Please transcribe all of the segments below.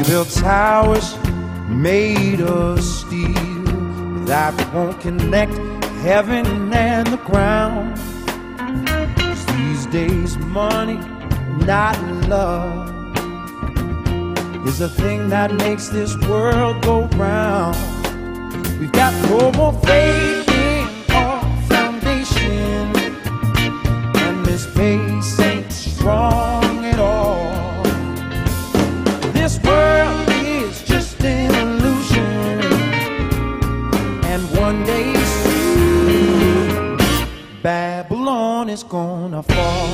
build towers made of steel that won't connect heaven and the ground. 'Cause these days money, not love, is the thing that makes this world go round. We've got no more faith in our foundation, and this base ain't strong at all. This world is just an illusion, and one day soon Babylon is gonna fall.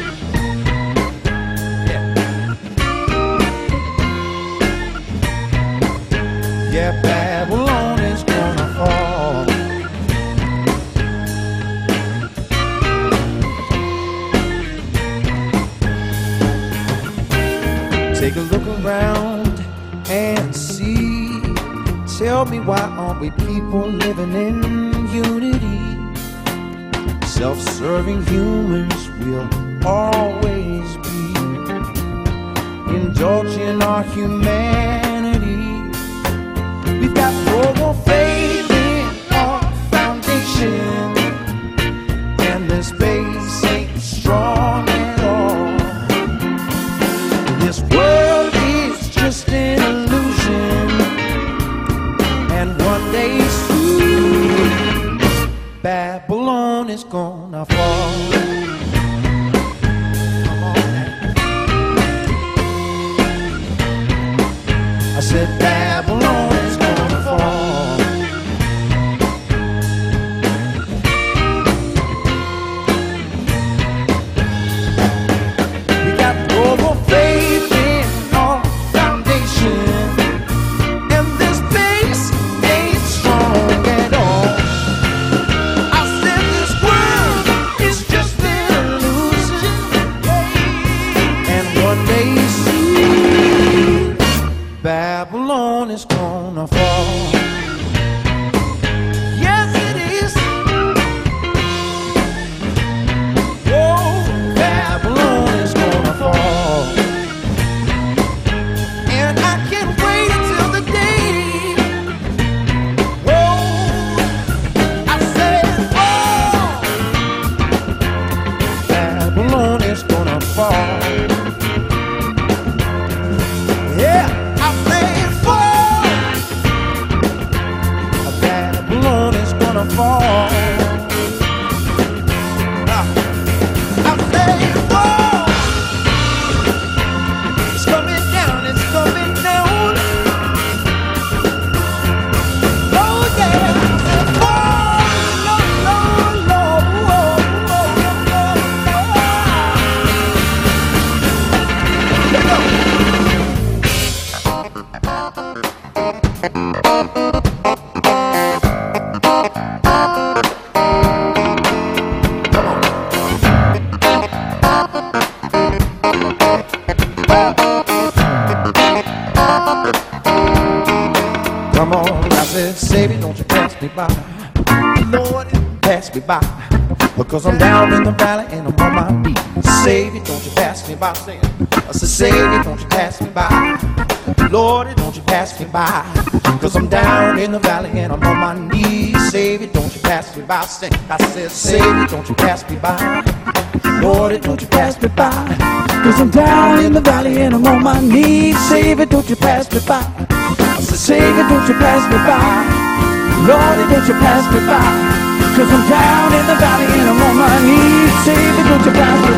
Yeah, Babylon is gonna fall. Take a look around and see. Tell me, why aren't we people living in unity? Self-serving humans will always be, indulging our humanity. We've got no more faith in our foundation, and this base ain't strong at all. This world is just an illusion, and one day soon Babylon is gonna fall. I said Babylon is gonna fall. We got no more faith in our foundation, and this base ain't strong at all. I said this world is just an illusion, and one day soon Babylon is gonna fall. Yes, it is. Oh, Babylon is gonna fall. And I can't wait until the day. Oh, I said, oh, Babylon is gonna fall. Yeah. Babylon is gonna fall. I say fall. It's coming down, it's coming down. Oh yeah, I said fall. Lord, Lord, Lord, Here we go. Come on, I said, Savior, don't you pass me by. Lord, pass me by. Because I'm down in the valley and I'm on my knees. Savior, don't you pass me by. I said, Savior, don't you pass me by. Lord, don't you pass me by. Because I'm down in the valley and I'm on my knees. Savior, don't you pass me by. I said, Savior, don't you pass me by. Lord, don't you pass me by. Because I'm down in the valley and I'm on my knees. Savior, don't you pass me by. I said, Savior, don't you pass me by. Lord, don't you pass me by. Because I'm down in the valley and I'm on my knees. Savior, don't you pass me by.